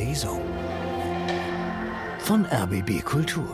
Lesung von RBB Kultur.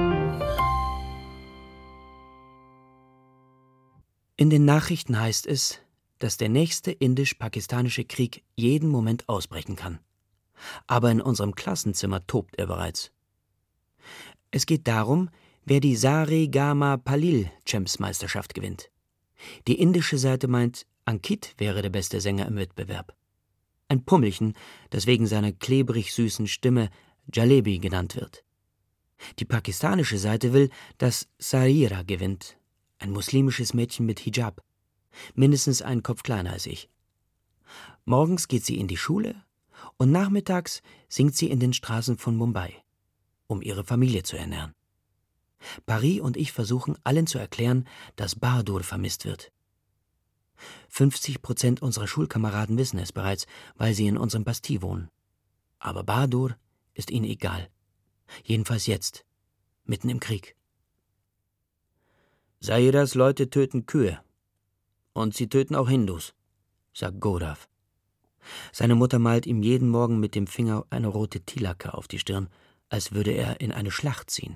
In den Nachrichten heißt es, dass der nächste indisch-pakistanische Krieg jeden Moment ausbrechen kann. Aber in unserem Klassenzimmer tobt er bereits. Es geht darum, wer die Sare-Gama-Palil-Champs-Meisterschaft gewinnt. Die indische Seite meint, Ankit wäre der beste Sänger im Wettbewerb. Ein Pummelchen, das wegen seiner klebrig süßen Stimme Jalebi genannt wird. Die pakistanische Seite will, dass Saira gewinnt, ein muslimisches Mädchen mit Hijab, mindestens einen Kopf kleiner als ich. Morgens geht sie in die Schule und nachmittags singt sie in den Straßen von Mumbai, um ihre Familie zu ernähren. Paris und ich versuchen, allen zu erklären, dass Bahadur vermisst wird. 50% unserer Schulkameraden wissen es bereits, weil sie in unserem Bastille wohnen. Aber Bahadur ist ihnen egal. Jedenfalls jetzt, mitten im Krieg. Sairas Leute töten Kühe. Und sie töten auch Hindus, sagt Godav. Seine Mutter malt ihm jeden Morgen mit dem Finger eine rote Tilake auf die Stirn, als würde er in eine Schlacht ziehen.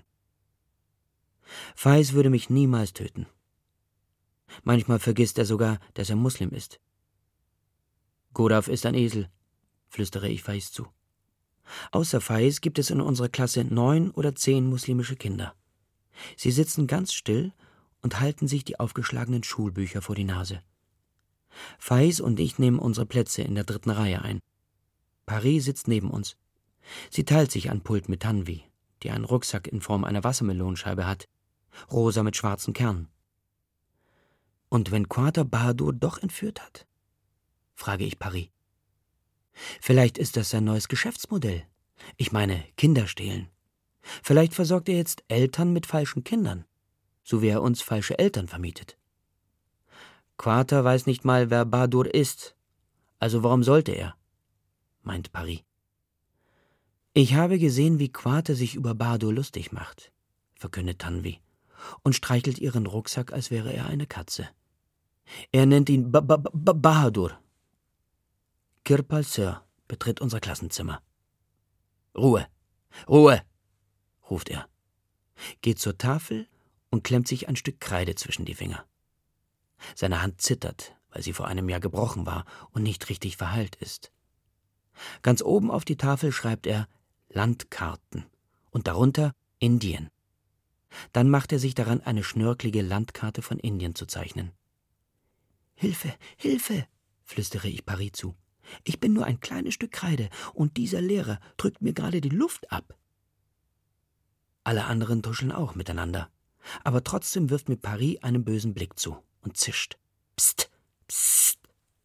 Faiz würde mich niemals töten. Manchmal vergisst er sogar, dass er Muslim ist. Godav ist ein Esel, flüstere ich Faiz zu. Außer Faiz gibt es in unserer Klasse 9 oder 10 muslimische Kinder. Sie sitzen ganz still und halten sich die aufgeschlagenen Schulbücher vor die Nase. Faiz und ich nehmen unsere Plätze in der 3. Reihe ein. Paris sitzt neben uns. Sie teilt sich ein Pult mit Tanvi, die einen Rucksack in Form einer Wassermelonenscheibe hat, rosa mit schwarzen Kernen. Und wenn Quater Bahadur doch entführt hat? Frage ich Paris. Vielleicht ist das sein neues Geschäftsmodell. Ich meine, Kinder stehlen. Vielleicht versorgt er jetzt Eltern mit falschen Kindern, so wie er uns falsche Eltern vermietet. Quater weiß nicht mal, wer Bahadur ist. Also warum sollte er? Meint Paris. Ich habe gesehen, wie Quater sich über Bahadur lustig macht, verkündet Tanvi und streichelt ihren Rucksack, als wäre er eine Katze. Er nennt ihn Bahadur. Kirpal Sir betritt unser Klassenzimmer. Ruhe, Ruhe, ruft er, geht zur Tafel und klemmt sich ein Stück Kreide zwischen die Finger. Seine Hand zittert, weil sie vor einem Jahr gebrochen war und nicht richtig verheilt ist. Ganz oben auf die Tafel schreibt er Landkarten und darunter Indien. Dann macht er sich daran, eine schnörkelige Landkarte von Indien zu zeichnen. »Hilfe, Hilfe«, flüstere ich Paris zu. »Ich bin nur ein kleines Stück Kreide und dieser Lehrer drückt mir gerade die Luft ab.« Alle anderen tuscheln auch miteinander, aber trotzdem wirft mir Paris einen bösen Blick zu und zischt. »Psst, psst.«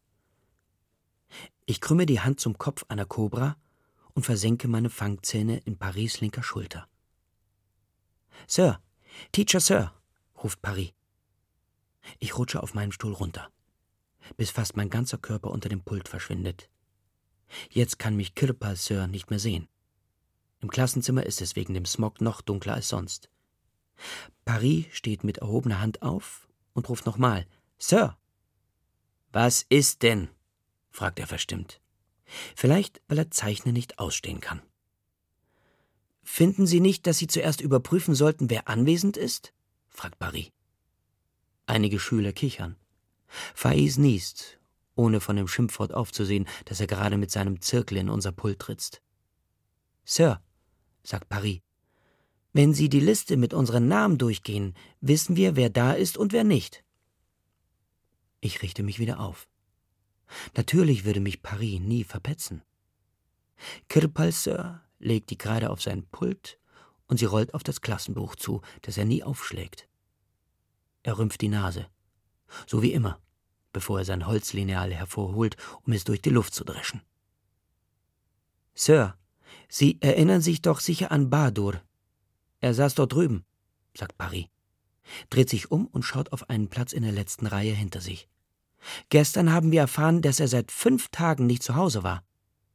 Ich krümme die Hand zum Kopf einer Kobra und versenke meine Fangzähne in Paris' linker Schulter. »Sir, Teacher Sir«, ruft Paris. Ich rutsche auf meinem Stuhl runter, bis fast mein ganzer Körper unter dem Pult verschwindet. Jetzt kann mich Kirpal Sir nicht mehr sehen. Im Klassenzimmer ist es wegen dem Smog noch dunkler als sonst. Paris steht mit erhobener Hand auf und ruft nochmal, »Sir!« »Was ist denn?« fragt er verstimmt. Vielleicht, weil er Zeichnen nicht ausstehen kann. »Finden Sie nicht, dass Sie zuerst überprüfen sollten, wer anwesend ist?« fragt Paris. Einige Schüler kichern. Faiz niest, ohne von dem Schimpfwort aufzusehen, das er gerade mit seinem Zirkel in unser Pult ritzt. »Sir«, sagt Paris, »wenn Sie die Liste mit unseren Namen durchgehen, wissen wir, wer da ist und wer nicht.« Ich richte mich wieder auf. Natürlich würde mich Paris nie verpetzen. Kirpal Sir legt die Kreide auf sein Pult und sie rollt auf das Klassenbuch zu, das er nie aufschlägt. Er rümpft die Nase, so wie immer, bevor er sein Holzlineal hervorholt, um es durch die Luft zu dreschen. »Sir, Sie erinnern sich doch sicher an Bahadur. Er saß dort drüben«, sagt Paris, dreht sich um und schaut auf einen Platz in der letzten Reihe hinter sich. »Gestern haben wir erfahren, dass er seit 5 Tagen nicht zu Hause war.«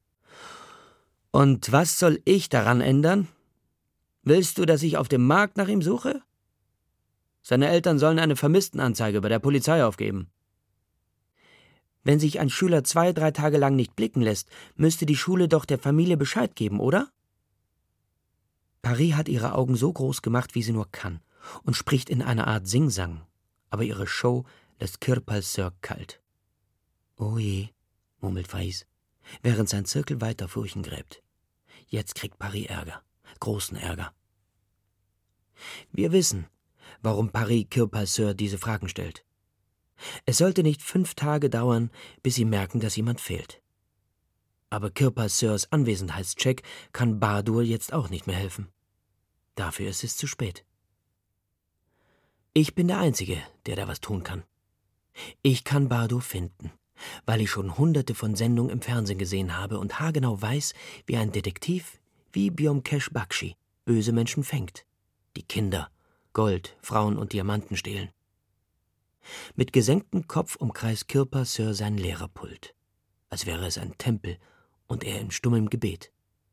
»Und was soll ich daran ändern? Willst du, dass ich auf dem Markt nach ihm suche? Seine Eltern sollen eine Vermisstenanzeige bei der Polizei aufgeben.« Wenn sich ein Schüler 2, 3 Tage lang nicht blicken lässt, müsste die Schule doch der Familie Bescheid geben, oder? Paris hat ihre Augen so groß gemacht, wie sie nur kann, und spricht in einer Art Singsang, aber ihre Show lässt Kirpal Sir kalt. »Oh je«, murmelt Faiz, während sein Zirkel weiter Furchen gräbt. Jetzt kriegt Paris Ärger, großen Ärger. Wir wissen, warum Paris Kirpal Sir diese Fragen stellt. Es sollte nicht 5 Tage dauern, bis sie merken, dass jemand fehlt. Aber Kirpal Sirs Anwesenheitscheck kann Bahadur jetzt auch nicht mehr helfen. Dafür ist es zu spät. Ich bin der Einzige, der da was tun kann. Ich kann Bahadur finden, weil ich schon Hunderte von Sendungen im Fernsehen gesehen habe und haargenau weiß, wie ein Detektiv wie Byomkesh Bakshi böse Menschen fängt, die Kinder, Gold, Frauen und Diamanten stehlen. Mit gesenktem Kopf umkreist Kirpal Sir sein Lehrerpult, als wäre es ein Tempel und er in stummem Gebet.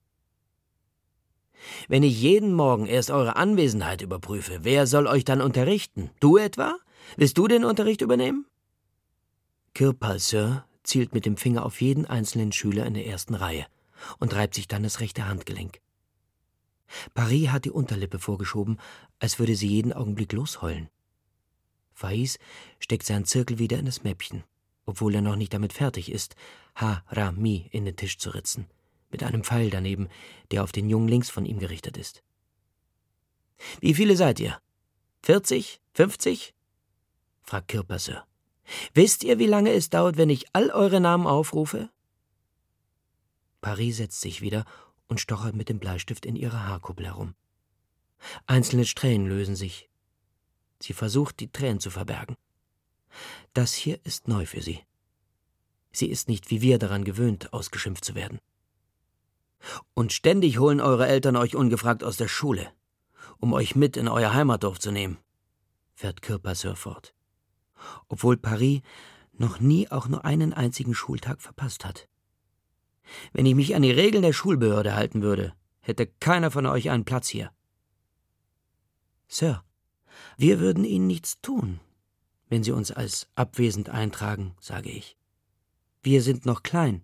Wenn ich jeden Morgen erst eure Anwesenheit überprüfe, wer soll euch dann unterrichten? Du etwa? Willst du den Unterricht übernehmen? Kirpal Sir zielt mit dem Finger auf jeden einzelnen Schüler in der ersten Reihe und reibt sich dann das rechte Handgelenk. Paris hat die Unterlippe vorgeschoben, als würde sie jeden Augenblick losheulen. Faiz steckt seinen Zirkel wieder in das Mäppchen, obwohl er noch nicht damit fertig ist, Ha-Ra-Mi in den Tisch zu ritzen, mit einem Pfeil daneben, der auf den Jungen links von ihm gerichtet ist. »Wie viele seid ihr? 40? 50? fragt Kirpal Sir. »Wisst ihr, wie lange es dauert, wenn ich all eure Namen aufrufe?« Paris setzt sich wieder und stochert mit dem Bleistift in ihrer Haarkuppel herum. Einzelne Strähnen lösen sich. Sie versucht, die Tränen zu verbergen. Das hier ist neu für sie. Sie ist nicht wie wir daran gewöhnt, ausgeschimpft zu werden. »Und ständig holen eure Eltern euch ungefragt aus der Schule, um euch mit in euer Heimatdorf zu nehmen«, fährt Kirpal Sir fort, obwohl Paris noch nie auch nur einen einzigen Schultag verpasst hat. »Wenn ich mich an die Regeln der Schulbehörde halten würde, hätte keiner von euch einen Platz hier.« »Sir, wir würden Ihnen nichts tun, wenn Sie uns als abwesend eintragen«, sage ich. »Wir sind noch klein.«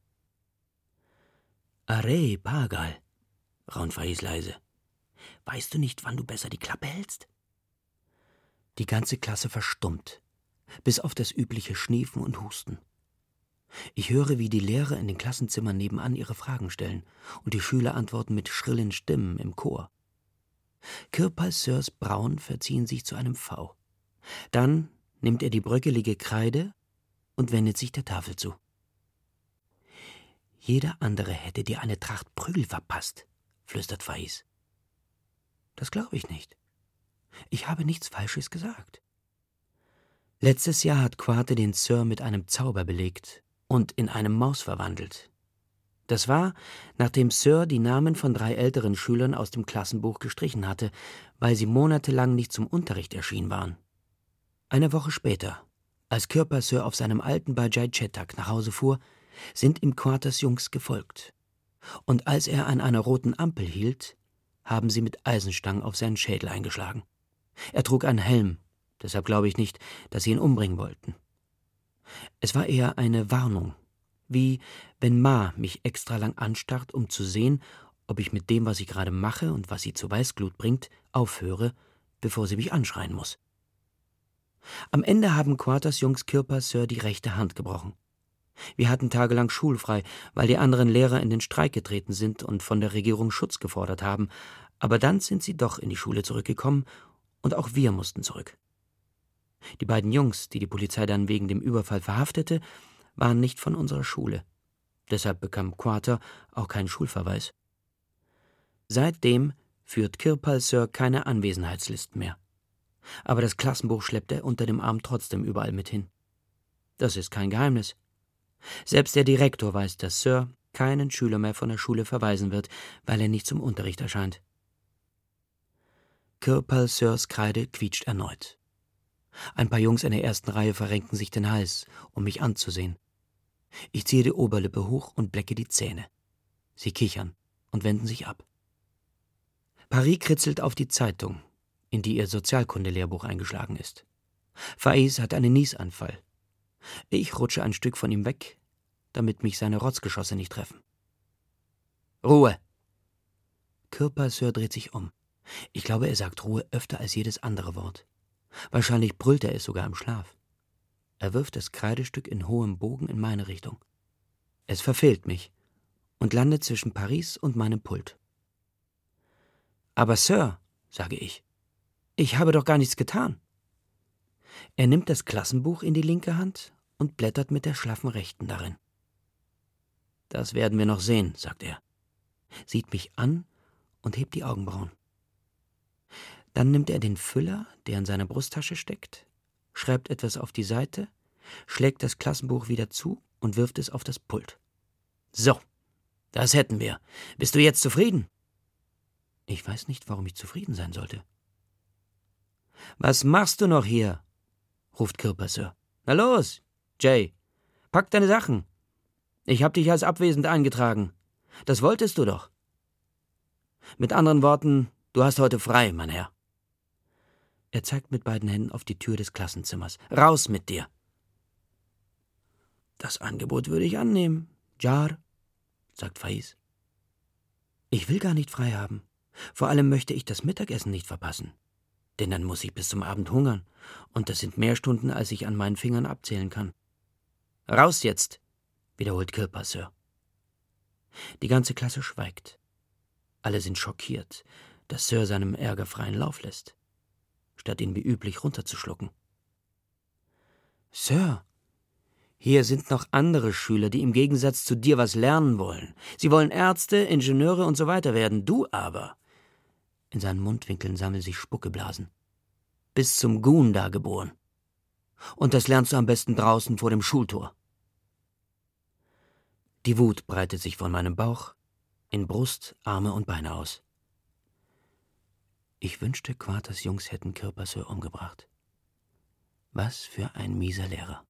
»Arey, Pagal«, raunt Faiz leise. »Weißt du nicht, wann du besser die Klappe hältst?« Die ganze Klasse verstummt, bis auf das übliche Schniefen und Husten. Ich höre, wie die Lehrer in den Klassenzimmern nebenan ihre Fragen stellen und die Schüler antworten mit schrillen Stimmen im Chor. Kirpal Sirs Brauen verziehen sich zu einem V. Dann nimmt er die bröckelige Kreide und wendet sich der Tafel zu. »Jeder andere hätte dir eine Tracht Prügel verpasst«, flüstert Faiz. »Das glaube ich nicht. Ich habe nichts Falsches gesagt.« Letztes Jahr hat Quate den Sir mit einem Zauber belegt und in eine Maus verwandelt. Das war, nachdem Sir die Namen von 3 älteren Schülern aus dem Klassenbuch gestrichen hatte, weil sie monatelang nicht zum Unterricht erschienen waren. Eine Woche später, als Kirpal Sir auf seinem alten Bajaj Chetak nach Hause fuhr, sind ihm Quates Jungs gefolgt. Und als er an einer roten Ampel hielt, haben sie mit Eisenstangen auf seinen Schädel eingeschlagen. Er trug einen Helm, deshalb glaube ich nicht, dass sie ihn umbringen wollten. Es war eher eine Warnung, wie wenn Ma mich extra lang anstarrt, um zu sehen, ob ich mit dem, was ich gerade mache und was sie zur Weißglut bringt, aufhöre, bevor sie mich anschreien muss. Am Ende haben Quates Jungs Kirpal Sir die rechte Hand gebrochen. Wir hatten tagelang schulfrei, weil die anderen Lehrer in den Streik getreten sind und von der Regierung Schutz gefordert haben, aber dann sind sie doch in die Schule zurückgekommen und auch wir mussten zurück. Die beiden Jungs, die die Polizei dann wegen dem Überfall verhaftete, waren nicht von unserer Schule. Deshalb bekam Quate auch keinen Schulverweis. Seitdem führt Kirpal Sir keine Anwesenheitslisten mehr. Aber das Klassenbuch schleppt er unter dem Arm trotzdem überall mit hin. Das ist kein Geheimnis. Selbst der Direktor weiß, dass Sir keinen Schüler mehr von der Schule verweisen wird, weil er nicht zum Unterricht erscheint. Kirpal Sirs Kreide quietscht erneut. Ein paar Jungs in der ersten Reihe verrenken sich den Hals, um mich anzusehen. Ich ziehe die Oberlippe hoch und blecke die Zähne. Sie kichern und wenden sich ab. Paris kritzelt auf die Zeitung, in die ihr Sozialkundelehrbuch eingeschlagen ist. Faiz hat einen Niesanfall. Ich rutsche ein Stück von ihm weg, damit mich seine Rotzgeschosse nicht treffen. »Ruhe!« Kirpasör dreht sich um. Ich glaube, er sagt Ruhe öfter als jedes andere Wort. Wahrscheinlich brüllt er es sogar im Schlaf. Er wirft das Kreidestück in hohem Bogen in meine Richtung. Es verfehlt mich und landet zwischen Paris und meinem Pult. »Aber Sir«, sage ich habe doch gar nichts getan.« Er nimmt das Klassenbuch in die linke Hand und blättert mit der schlaffen rechten darin. »Das werden wir noch sehen«, sagt er, sieht mich an und hebt die Augenbrauen. Dann nimmt er den Füller, der in seiner Brusttasche steckt, schreibt etwas auf die Seite, schlägt das Klassenbuch wieder zu und wirft es auf das Pult. »So, das hätten wir. Bist du jetzt zufrieden?« Ich weiß nicht, warum ich zufrieden sein sollte. »Was machst du noch hier?« ruft Kirpasör. »Na los, Jay, pack deine Sachen. Ich hab dich als abwesend eingetragen. Das wolltest du doch. Mit anderen Worten, du hast heute frei, mein Herr.« Er zeigt mit beiden Händen auf die Tür des Klassenzimmers. »Raus mit dir!« »Das Angebot würde ich annehmen, Jar«, sagt Faiz. »Ich will gar nicht frei haben. Vor allem möchte ich das Mittagessen nicht verpassen. Denn dann muss ich bis zum Abend hungern. Und das sind mehr Stunden, als ich an meinen Fingern abzählen kann.« »Raus jetzt«, wiederholt Kirpasör. Die ganze Klasse schweigt. Alle sind schockiert, dass Sir seinem Ärger freien Lauf lässt, statt ihn wie üblich runterzuschlucken. »Sir, hier sind noch andere Schüler, die im Gegensatz zu dir was lernen wollen. Sie wollen Ärzte, Ingenieure und so weiter werden. Du aber...« In seinen Mundwinkeln sammeln sich Spuckeblasen. »Bist zum Gunda geboren. Und das lernst du am besten draußen vor dem Schultor.« Die Wut breitet sich von meinem Bauch in Brust, Arme und Beine aus. Ich wünschte, Quarters Jungs hätten Kirpasör umgebracht. Was für ein mieser Lehrer.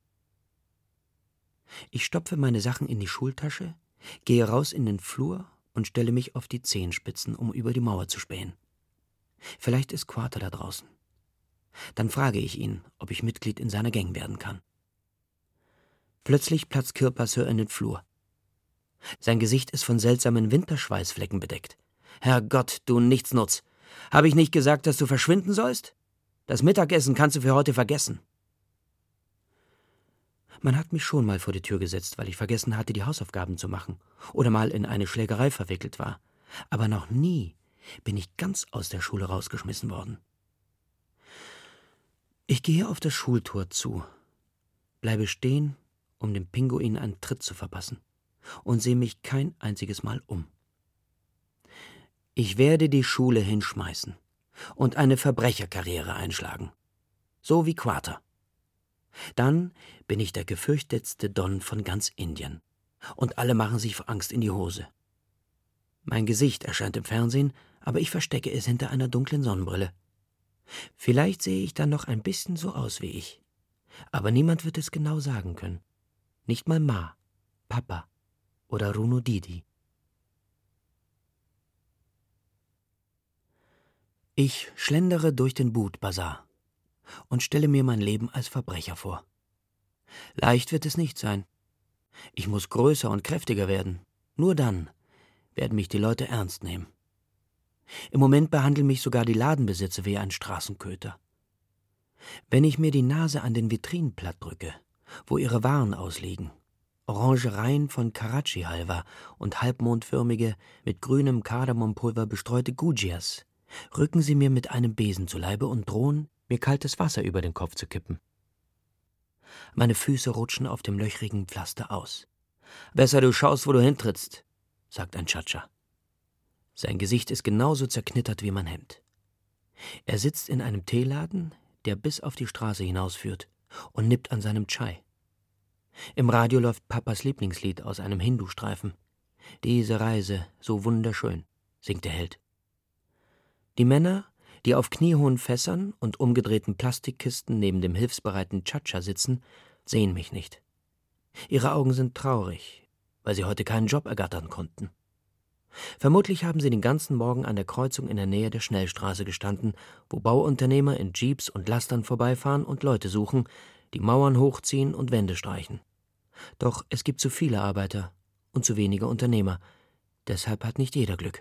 Ich stopfe meine Sachen in die Schultasche, gehe raus in den Flur und stelle mich auf die Zehenspitzen, um über die Mauer zu spähen. Vielleicht ist Quarter da draußen. Dann frage ich ihn, ob ich Mitglied in seiner Gang werden kann. Plötzlich platzt Kirpasör in den Flur. Sein Gesicht ist von seltsamen Winterschweißflecken bedeckt. »Herrgott, du Nichtsnutz! Habe ich nicht gesagt, dass du verschwinden sollst? Das Mittagessen kannst du für heute vergessen.« Man hat mich schon mal vor die Tür gesetzt, weil ich vergessen hatte, die Hausaufgaben zu machen oder mal in eine Schlägerei verwickelt war. Aber noch nie bin ich ganz aus der Schule rausgeschmissen worden. Ich gehe auf das Schultor zu, bleibe stehen, um dem Pinguin einen Tritt zu verpassen, und sehe mich kein einziges Mal um. Ich werde die Schule hinschmeißen und eine Verbrecherkarriere einschlagen, so wie Quarter. Dann bin ich der gefürchtetste Don von ganz Indien, und alle machen sich vor Angst in die Hose. Mein Gesicht erscheint im Fernsehen, aber ich verstecke es hinter einer dunklen Sonnenbrille. Vielleicht sehe ich dann noch ein bisschen so aus wie ich, aber niemand wird es genau sagen können. Nicht mal Ma, Papa oder Runo Didi. Ich schlendere durch den Boot-Bazar und stelle mir mein Leben als Verbrecher vor. Leicht wird es nicht sein. Ich muss größer und kräftiger werden. Nur dann werden mich die Leute ernst nehmen. Im Moment behandeln mich sogar die Ladenbesitzer wie ein Straßenköter. Wenn ich mir die Nase an den Vitrinen platt drücke, wo ihre Waren ausliegen, Orangereien von Karachi-Halva und halbmondförmige, mit grünem Kardemompulver bestreute Gujias, rücken sie mir mit einem Besen zu Leibe und drohen, mir kaltes Wasser über den Kopf zu kippen. Meine Füße rutschen auf dem löchrigen Pflaster aus. »Besser du schaust, wo du hintrittst«, sagt ein Tschatscha. Sein Gesicht ist genauso zerknittert wie mein Hemd. Er sitzt in einem Teeladen, der bis auf die Straße hinausführt, und nippt an seinem Chai. Im Radio läuft Papas Lieblingslied aus einem Hindu-Streifen. »Diese Reise, so wunderschön«, singt der Held. Die Männer, die auf kniehohen Fässern und umgedrehten Plastikkisten neben dem hilfsbereiten Tschatscha sitzen, sehen mich nicht. Ihre Augen sind traurig, weil sie heute keinen Job ergattern konnten. Vermutlich haben sie den ganzen Morgen an der Kreuzung in der Nähe der Schnellstraße gestanden, wo Bauunternehmer in Jeeps und Lastern vorbeifahren und Leute suchen, die Mauern hochziehen und Wände streichen. Doch es gibt zu viele Arbeiter und zu wenige Unternehmer. Deshalb hat nicht jeder Glück.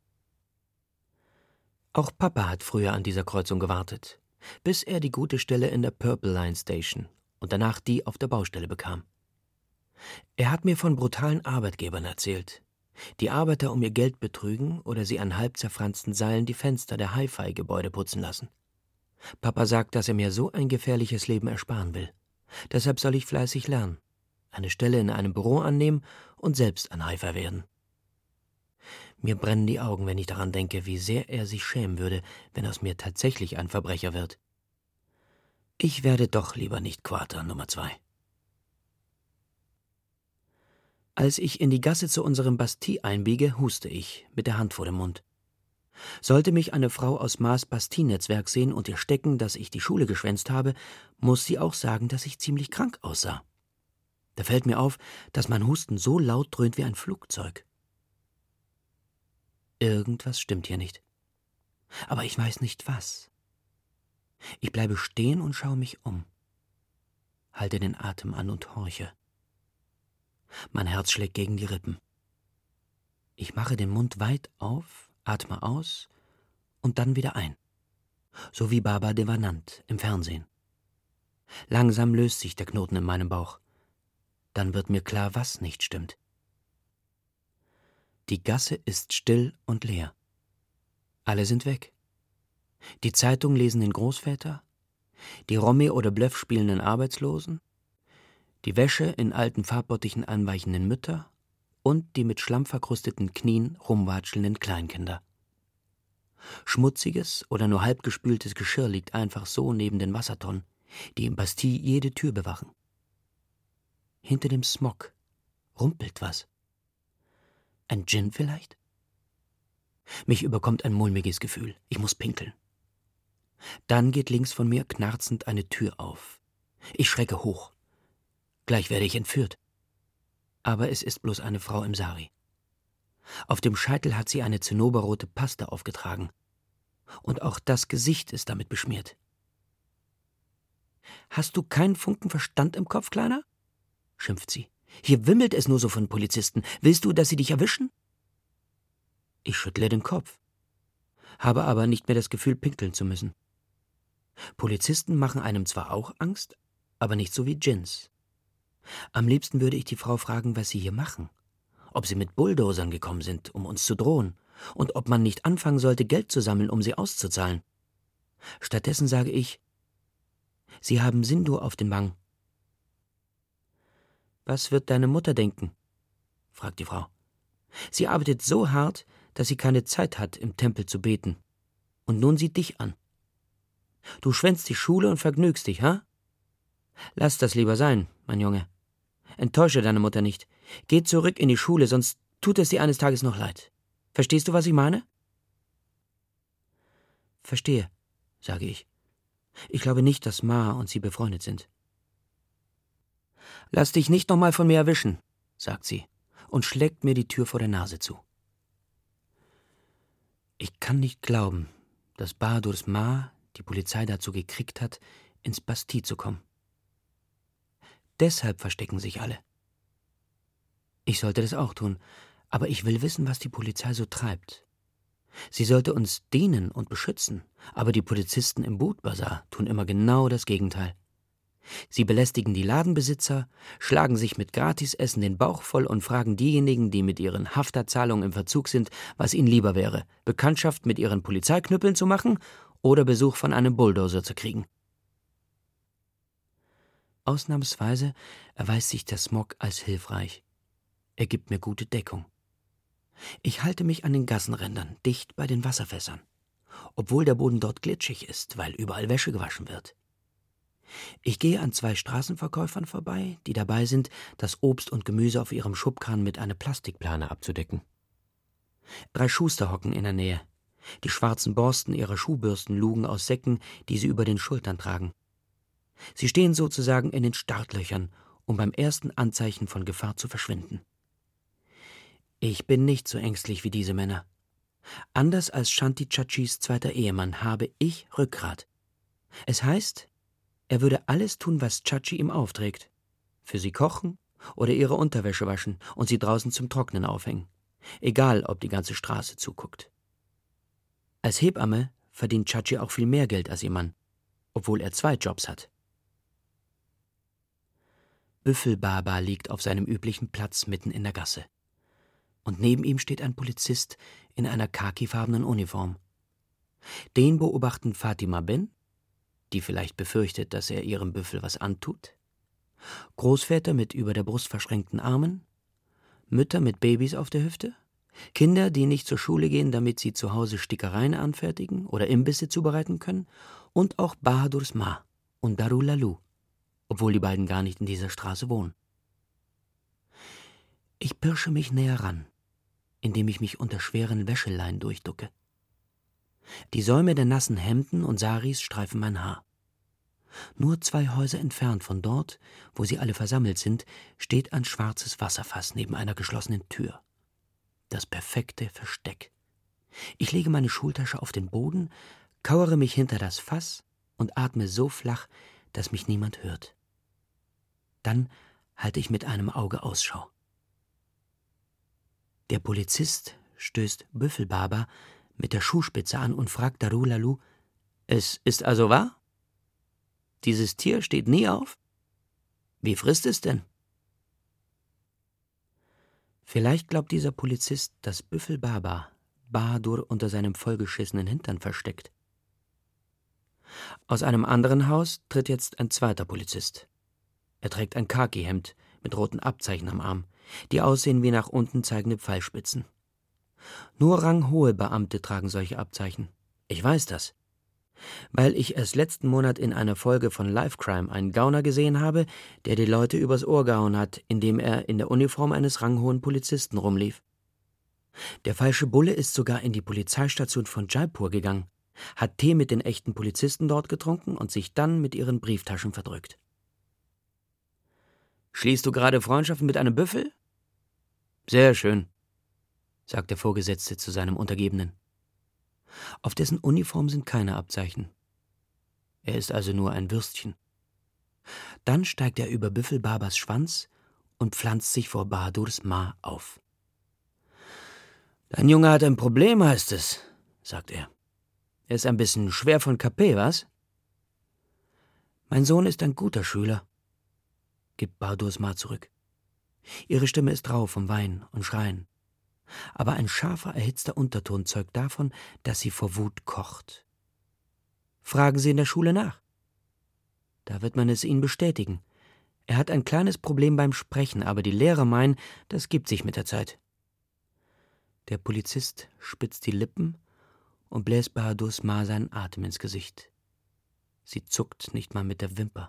Auch Papa hat früher an dieser Kreuzung gewartet, bis er die gute Stelle in der Purple Line Station und danach die auf der Baustelle bekam. Er hat mir von brutalen Arbeitgebern erzählt, die Arbeiter um ihr Geld betrügen oder sie an halb zerfransten Seilen die Fenster der Hi-Fi-Gebäude putzen lassen. Papa sagt, dass er mir so ein gefährliches Leben ersparen will. Deshalb soll ich fleißig lernen, eine Stelle in einem Büro annehmen und selbst ein Hi-Fi werden. Mir brennen die Augen, wenn ich daran denke, wie sehr er sich schämen würde, wenn aus mir tatsächlich ein Verbrecher wird. Ich werde doch lieber nicht Quarter Nummer 2. Als ich in die Gasse zu unserem Bastille einbiege, huste ich, mit der Hand vor dem Mund. Sollte mich eine Frau aus Maas Bastille-Netzwerk sehen und ihr stecken, dass ich die Schule geschwänzt habe, muss sie auch sagen, dass ich ziemlich krank aussah. Da fällt mir auf, dass mein Husten so laut dröhnt wie ein Flugzeug. Irgendwas stimmt hier nicht. Aber ich weiß nicht was. Ich bleibe stehen und schaue mich um. Halte den Atem an und horche. Mein Herz schlägt gegen die Rippen. Ich mache den Mund weit auf, atme aus und dann wieder ein. So wie Baba Devanand im Fernsehen. Langsam löst sich der Knoten in meinem Bauch. Dann wird mir klar, was nicht stimmt. Die Gasse ist still und leer. Alle sind weg. Die Zeitung lesenden Großväter, die Romy oder Bluff spielenden Arbeitslosen, die Wäsche in alten Farbbottichen anweichenden Mütter und die mit Schlamm verkrusteten Knien rumwatschelnden Kleinkinder. Schmutziges oder nur halb gespültes Geschirr liegt einfach so neben den Wassertonnen, die im Bastille jede Tür bewachen. Hinter dem Smog rumpelt was. Ein Djinn vielleicht? Mich überkommt ein mulmiges Gefühl. Ich muss pinkeln. Dann geht links von mir knarzend eine Tür auf. Ich schrecke hoch. Gleich werde ich entführt. Aber es ist bloß eine Frau im Sari. Auf dem Scheitel hat sie eine zinnoberrote Paste aufgetragen. Und auch das Gesicht ist damit beschmiert. »Hast du keinen Funken Verstand im Kopf, Kleiner?« schimpft sie. »Hier wimmelt es nur so von Polizisten. Willst du, dass sie dich erwischen?« Ich schüttle den Kopf, habe aber nicht mehr das Gefühl, pinkeln zu müssen. Polizisten machen einem zwar auch Angst, aber nicht so wie Djinns. Am liebsten würde ich die Frau fragen, was sie hier machen, ob sie mit Bulldozern gekommen sind, um uns zu drohen, und ob man nicht anfangen sollte, Geld zu sammeln, um sie auszuzahlen. Stattdessen sage ich, Sie haben Sindhu auf den Wangen. »Was wird deine Mutter denken?« fragt die Frau. »Sie arbeitet so hart, dass sie keine Zeit hat, im Tempel zu beten. Und nun sieht dich an. Du schwänzt die Schule und vergnügst dich, ha? Lass das lieber sein, mein Junge. Enttäusche deine Mutter nicht. Geh zurück in die Schule, sonst tut es dir eines Tages noch leid. Verstehst du, was ich meine?« »Verstehe«, sage ich. Ich glaube nicht, dass Ma und sie befreundet sind. »Lass dich nicht nochmal von mir erwischen«, sagt sie und schlägt mir die Tür vor der Nase zu. Ich kann nicht glauben, dass Bahadurs Ma die Polizei dazu gekriegt hat, ins Bastille zu kommen. Deshalb verstecken sich alle. Ich sollte das auch tun, aber ich will wissen, was die Polizei so treibt. Sie sollte uns dienen und beschützen, aber die Polizisten im Boot-Bazar tun immer genau das Gegenteil. Sie belästigen die Ladenbesitzer, schlagen sich mit Gratisessen den Bauch voll und fragen diejenigen, die mit ihren Hafterzahlungen im Verzug sind, was ihnen lieber wäre, Bekanntschaft mit ihren Polizeiknüppeln zu machen oder Besuch von einem Bulldozer zu kriegen. Ausnahmsweise erweist sich der Smog als hilfreich. Er gibt mir gute Deckung. Ich halte mich an den Gassenrändern, dicht bei den Wasserfässern, obwohl der Boden dort glitschig ist, weil überall Wäsche gewaschen wird. Ich gehe an 2 Straßenverkäufern vorbei, die dabei sind, das Obst und Gemüse auf ihrem Schubkarren mit einer Plastikplane abzudecken. 3 Schuster hocken in der Nähe. Die schwarzen Borsten ihrer Schuhbürsten lugen aus Säcken, die sie über den Schultern tragen. Sie stehen sozusagen in den Startlöchern, um beim ersten Anzeichen von Gefahr zu verschwinden. Ich bin nicht so ängstlich wie diese Männer. Anders als Shanti Chachis zweiter Ehemann habe ich Rückgrat. Es heißt, Er würde alles tun, was Chachi ihm aufträgt. Für sie kochen oder ihre Unterwäsche waschen und sie draußen zum Trocknen aufhängen. Egal, ob die ganze Straße zuguckt. Als Hebamme verdient Chachi auch viel mehr Geld als ihr Mann, obwohl er 2 Jobs hat. Büffelbaba liegt auf seinem üblichen Platz mitten in der Gasse. Und neben ihm steht ein Polizist in einer khakifarbenen Uniform. Den beobachten Fatima Ben, die vielleicht befürchtet, dass er ihrem Büffel was antut, Großväter mit über der Brust verschränkten Armen, Mütter mit Babys auf der Hüfte, Kinder, die nicht zur Schule gehen, damit sie zu Hause Stickereien anfertigen oder Imbisse zubereiten können, und auch Bahadurs Ma und Darul Lalu, obwohl die beiden gar nicht in dieser Straße wohnen. Ich pirsche mich näher ran, indem ich mich unter schweren Wäscheleinen durchducke. Die Säume der nassen Hemden und Saris streifen mein Haar. Nur 2 Häuser entfernt von dort, wo sie alle versammelt sind, steht ein schwarzes Wasserfass neben einer geschlossenen Tür. Das perfekte Versteck. Ich lege meine Schultasche auf den Boden, kauere mich hinter das Fass und atme so flach, dass mich niemand hört. Dann halte ich mit einem Auge Ausschau. Der Polizist stößt Büffelbaba mit der Schuhspitze an und fragt Darul Lalu: »Es ist also wahr? Dieses Tier steht nie auf? Wie frisst es denn?« Vielleicht glaubt dieser Polizist, dass Büffelbaba Bahadur unter seinem vollgeschissenen Hintern versteckt. Aus einem anderen Haus tritt jetzt ein zweiter Polizist. Er trägt ein Khaki-Hemd mit roten Abzeichen am Arm, die aussehen wie nach unten zeigende Pfeilspitzen. Nur ranghohe Beamte tragen solche Abzeichen. Ich weiß das, weil ich erst letzten Monat in einer Folge von Life Crime einen Gauner gesehen habe, der die Leute übers Ohr gehauen hat, indem er in der Uniform eines ranghohen Polizisten rumlief. Der falsche Bulle ist sogar in die Polizeistation von Jaipur gegangen, hat Tee mit den echten Polizisten dort getrunken und sich dann mit ihren Brieftaschen verdrückt. »Schließt du gerade Freundschaften mit einem Büffel?« »Sehr schön«, sagt der Vorgesetzte zu seinem Untergebenen. Auf dessen Uniform sind keine Abzeichen. Er ist also nur ein Würstchen. Dann steigt er über Büffelbabas Schwanz und pflanzt sich vor Bahadurs Ma auf. »Dein Junge hat ein Problem, heißt es«, sagt er. »Er ist ein bisschen schwer von Kapé, was?« »Mein Sohn ist ein guter Schüler«, gibt Bahadurs Ma zurück. Ihre Stimme ist rau vom Weinen und Schreien. Aber ein scharfer, erhitzter Unterton zeugt davon, dass sie vor Wut kocht. Fragen Sie in der Schule nach. Da wird man es Ihnen bestätigen. Er hat ein kleines Problem beim Sprechen, aber die Lehrer meinen, das gibt sich mit der Zeit. Der Polizist spitzt die Lippen und bläst Bahadurs Ma seinen Atem ins Gesicht. Sie zuckt nicht mal mit der Wimper.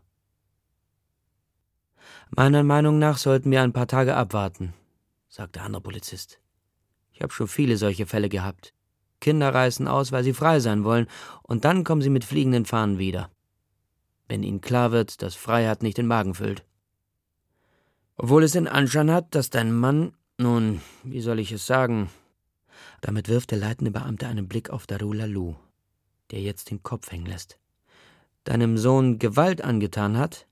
»Meiner Meinung nach sollten wir ein paar Tage abwarten«, sagt der andere Polizist. »Ich habe schon viele solche Fälle gehabt. Kinder reißen aus, weil sie frei sein wollen, und dann kommen sie mit fliegenden Fahnen wieder. Wenn ihnen klar wird, dass Freiheit nicht den Magen füllt. Obwohl es den Anschein hat, dass dein Mann, nun, wie soll ich es sagen?« Damit wirft der leitende Beamte einen Blick auf Darul Lalu, der jetzt den Kopf hängen lässt. »Deinem Sohn Gewalt angetan hat?«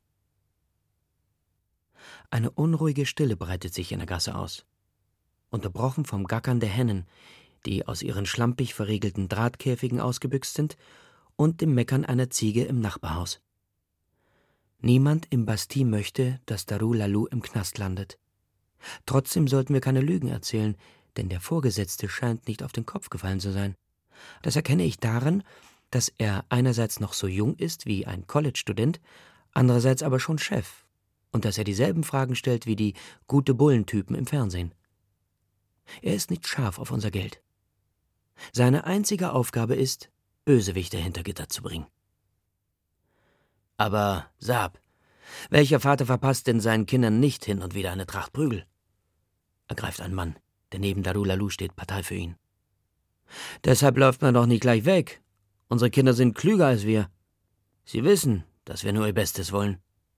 Eine unruhige Stille breitet sich in der Gasse aus, unterbrochen vom Gackern der Hennen, die aus ihren schlampig verriegelten Drahtkäfigen ausgebüxt sind, und dem Meckern einer Ziege im Nachbarhaus. Niemand im Bastille möchte, dass Darul Lalu im Knast landet. Trotzdem sollten wir keine Lügen erzählen, denn der Vorgesetzte scheint nicht auf den Kopf gefallen zu sein. Das erkenne ich daran, dass er einerseits noch so jung ist wie ein College-Student, andererseits aber schon Chef, und dass er dieselben Fragen stellt wie die Gute-Bullen-Typen im Fernsehen. Er ist nicht scharf auf unser Geld. Seine einzige Aufgabe ist, Bösewichte hinter Gitter zu bringen. Aber, Saab, welcher Vater verpasst denn seinen Kindern nicht hin und wieder eine Tracht Prügel? Ergreift ein Mann, der neben Darul Lalu steht, Partei für ihn. Deshalb läuft man doch nicht gleich weg. Unsere Kinder sind klüger als wir. Sie wissen, dass wir nur ihr Bestes wollen.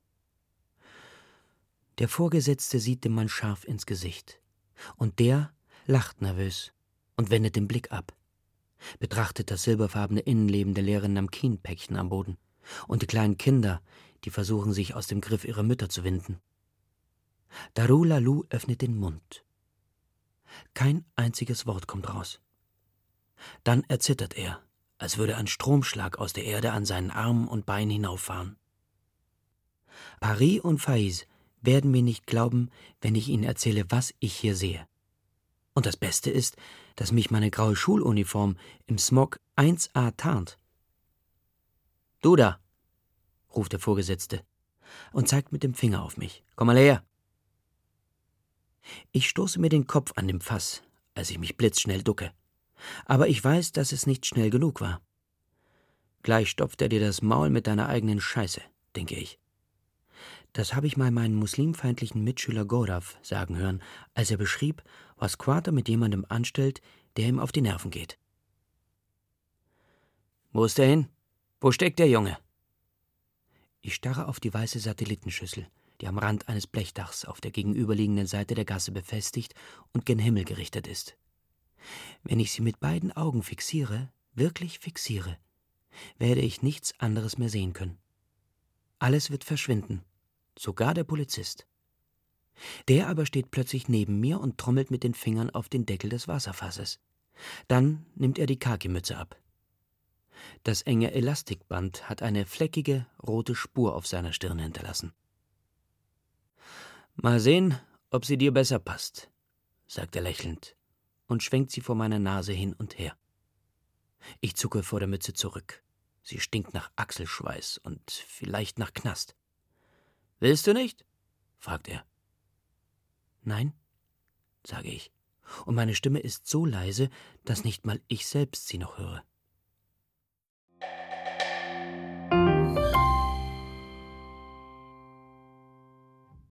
Der Vorgesetzte sieht dem Mann scharf ins Gesicht. Und der lacht nervös und wendet den Blick ab, betrachtet das silberfarbene Innenleben der leeren Namkin-Päckchen am Boden Und die kleinen Kinder, die versuchen, sich aus dem Griff ihrer Mütter zu winden. Darulalu öffnet den Mund. Kein einziges Wort kommt raus. Dann erzittert er, als würde ein Stromschlag aus der Erde an seinen Armen und Beinen hinauffahren. Paris und Faiz werden mir nicht glauben, wenn ich ihnen erzähle, was ich hier sehe. Und das Beste ist, dass mich meine graue Schuluniform im Smog 1A tarnt. »Du da«, ruft der Vorgesetzte und zeigt mit dem Finger auf mich. »Komm mal her!« Ich stoße mir den Kopf an dem Fass, als ich mich blitzschnell ducke. Aber ich weiß, dass es nicht schnell genug war. »Gleich stopft er dir das Maul mit deiner eigenen Scheiße«, denke ich. Das habe ich mal meinen muslimfeindlichen Mitschüler Godav sagen hören, als er beschrieb, was Quater mit jemandem anstellt, der ihm auf die Nerven geht. »Wo ist er hin? Wo steckt der Junge?« Ich starre auf die weiße Satellitenschüssel, die am Rand eines Blechdachs auf der gegenüberliegenden Seite der Gasse befestigt und gen Himmel gerichtet ist. Wenn ich sie mit beiden Augen fixiere, wirklich fixiere, werde ich nichts anderes mehr sehen können. Alles wird verschwinden, sogar der Polizist. Der aber steht plötzlich neben mir und trommelt mit den Fingern auf den Deckel des Wasserfasses. Dann nimmt er die Khakimütze ab. Das enge Elastikband hat eine fleckige, rote Spur auf seiner Stirn hinterlassen. »Mal sehen, ob sie dir besser passt«, sagt er lächelnd und schwenkt sie vor meiner Nase hin und her. Ich zucke vor der Mütze zurück. Sie stinkt nach Achselschweiß und vielleicht nach Knast. »Willst du nicht?« fragt er. »Nein«, sage ich, und meine Stimme ist so leise, dass nicht mal ich selbst sie noch höre.